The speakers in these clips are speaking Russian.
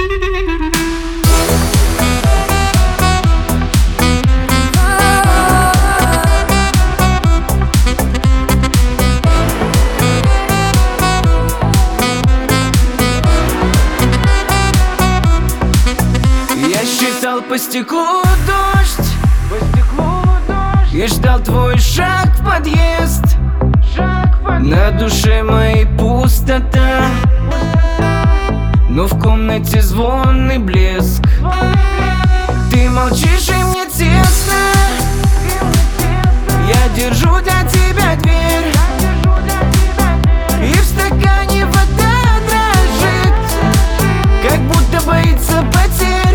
Я считал по стеклу дождь, и ждал твой шаг в подъезд. На душе моей пустота, но в комнате звон и блеск. Ты молчишь, и мне тесно. Я держу для тебя дверь, и в стакане вода дрожит, как будто боится потерь.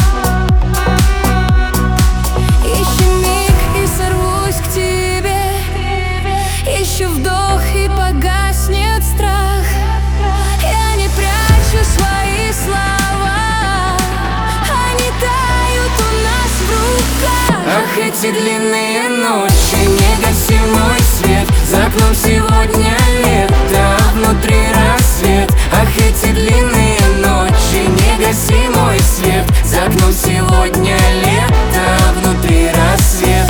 Еще миг и сорвусь к тебе, еще вдох и погаснет страх. Я не прячу свои слова, они тают у нас в руках. Ах, эти длинные ночи, не гаси мой свет. За окном сегодня лето, а внутри рассвет. Ах, эти длинные ночи, не гаси мой свет. За окном сегодня лето, а внутри рассвет.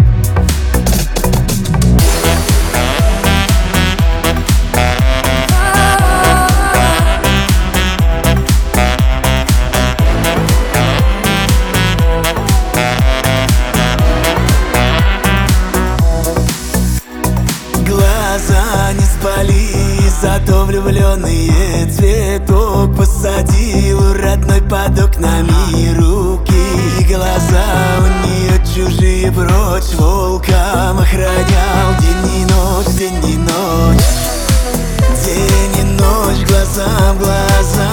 Глаза не спали, зато влюбленные цветок посадил родной под окнами руки. Глаза у нее чужие, прочь волком охранял день и ночь, день и ночь, день и ночь, глаза в глаза.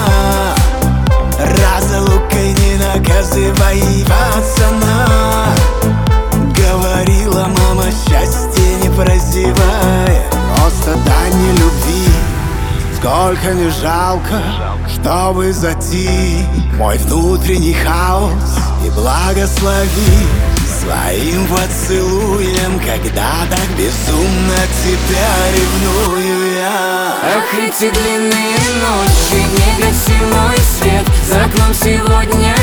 Разлукой не наказывай, пацана. Говорила мама, счастье не прозевай, просто дань любви. Сколько не жалко, чтобы затих мой внутренний хаос, и благослови своим поцелуем, когда так безумно тебя ревную я. Ах, эти длинные ночи, не гаси мой свет. За окном сегодня